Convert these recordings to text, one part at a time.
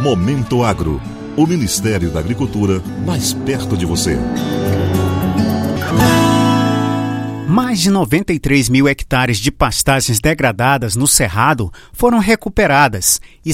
Momento Agro, o Ministério da Agricultura mais perto de você. Mais de 93 mil hectares de pastagens degradadas no Cerrado foram recuperadas e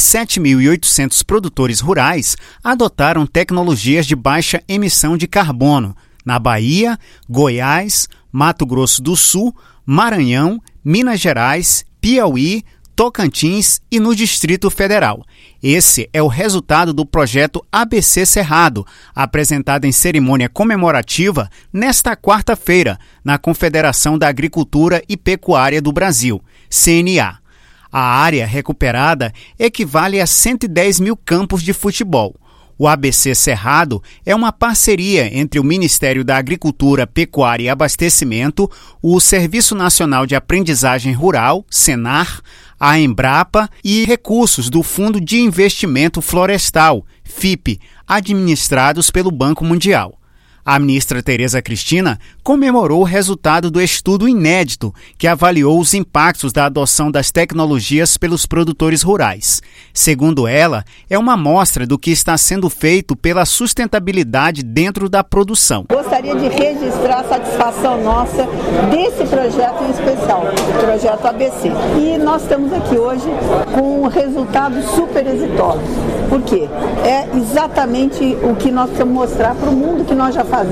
7.800 produtores rurais adotaram tecnologias de baixa emissão de carbono na Bahia, Goiás, Mato Grosso do Sul, Maranhão, Minas Gerais, Piauí, Tocantins e no Distrito Federal. Esse é o resultado do projeto ABC Cerrado, apresentado em cerimônia comemorativa nesta quarta-feira, na Confederação da Agricultura e Pecuária do Brasil, CNA. A área recuperada equivale a 110 mil campos de futebol. O ABC Cerrado é uma parceria entre o Ministério da Agricultura, Pecuária e Abastecimento, o Serviço Nacional de Aprendizagem Rural, Senar, a Embrapa e recursos do Fundo de Investimento Florestal, FIP, administrados pelo Banco Mundial. A ministra Tereza Cristina comemorou o resultado do estudo inédito que avaliou os impactos da adoção das tecnologias pelos produtores rurais. Segundo ela, é uma amostra do que está sendo feito pela sustentabilidade dentro da produção. Gostaria de registrar a satisfação nossa desse projeto em especial, o projeto ABC. E nós estamos aqui hoje com resultados super exitosos. Por quê? É exatamente o que nós precisamos mostrar para o mundo que nós já fazemos.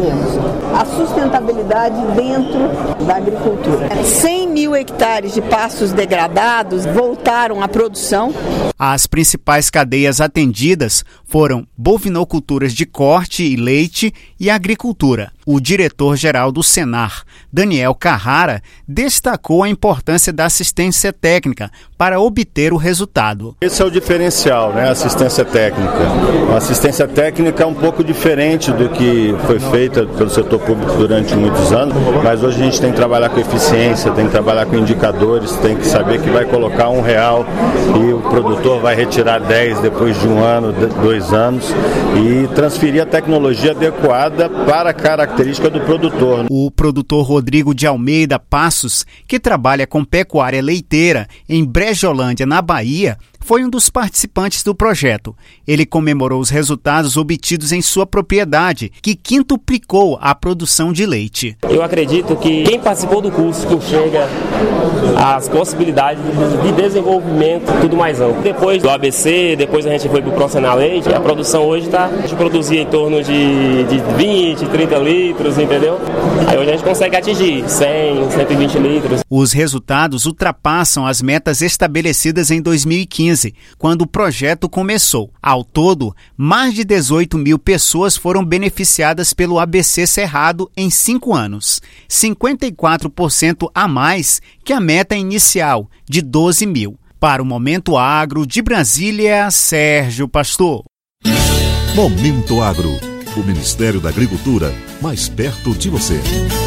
A sustentabilidade dentro da agricultura. 100 mil hectares de pastos degradados voltaram à produção. As principais cadeias atendidas foram bovinoculturas de corte e leite e agricultura. O diretor-geral do Senar, Daniel Carrara, destacou a importância da assistência técnica para obter o resultado. Esse é o diferencial, né? Assistência técnica. A assistência técnica é um pouco diferente do que foi feita pelo setor público durante muitos anos, mas hoje a gente tem que trabalhar com eficiência, tem que trabalhar com indicadores, tem que saber que vai colocar R$1 e o produtor vai retirar 10 depois de 1 ano, 2 anos e transferir a tecnologia adequada para a característica do produtor. O produtor Rodrigo de Almeida Passos, que trabalha com pecuária leiteira em Brejolândia, na Bahia, foi um dos participantes do projeto. Ele comemorou os resultados obtidos em sua propriedade, que quintuplicou a produção de leite. Eu acredito que quem participou do curso enxerga as possibilidades de desenvolvimento tudo mais amplo. Depois do ABC, depois a gente foi para o Procenar Leite, a produção hoje está de produzir em torno de 20, 30 litros, entendeu? Aí hoje a gente consegue atingir 100, 120 litros. Os resultados ultrapassam as metas estabelecidas em 2015, quando o projeto começou. Ao todo, mais de 18 mil pessoas foram beneficiadas pelo ABC Cerrado em 5 anos, 54% a mais que a meta inicial, de 12 mil. Para o Momento Agro, de Brasília, Sérgio Pastor. Momento Agro, o Ministério da Agricultura mais perto de você.